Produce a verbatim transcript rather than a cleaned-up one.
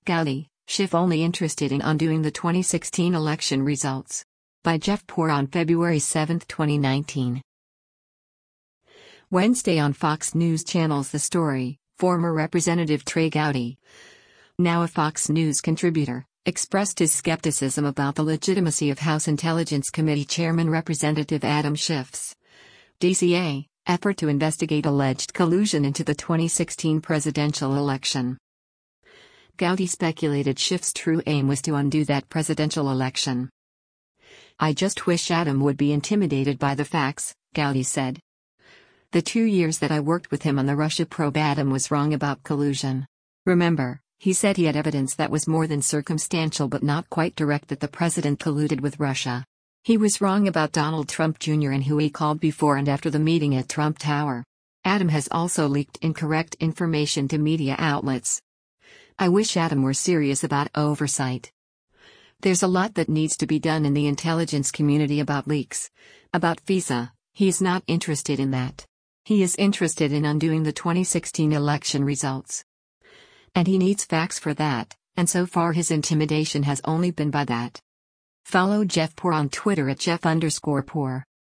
Gowdy, Schiff only interested in undoing the twenty sixteen election results. By Jeff Poor on February seventh, twenty nineteen. Wednesday on Fox News Channel's The Story, former Representative Trey Gowdy, now a Fox News contributor, expressed his skepticism about the legitimacy of House Intelligence Committee Chairman Representative Adam Schiff's D C A effort to investigate alleged collusion into the twenty sixteen presidential election. Gowdy speculated Schiff's true aim was to undo that presidential election. "I just wish Adam would be intimidated by the facts," Gowdy said. "The two years that I worked with him on the Russia probe, Adam was wrong about collusion. Remember, he said he had evidence that was more than circumstantial but not quite direct that the president colluded with Russia. He was wrong about Donald Trump Junior and who he called before and after the meeting at Trump Tower. Adam has also leaked incorrect information to media outlets. I wish Adam were serious about oversight. There's a lot that needs to be done in the intelligence community about leaks. About FISA, he's not interested in that. He is interested in undoing the twenty sixteen election results. And he needs facts for that, and so far his intimidation has only been by that." Follow Jeff Poor on Twitter at Jeff underscore Poor.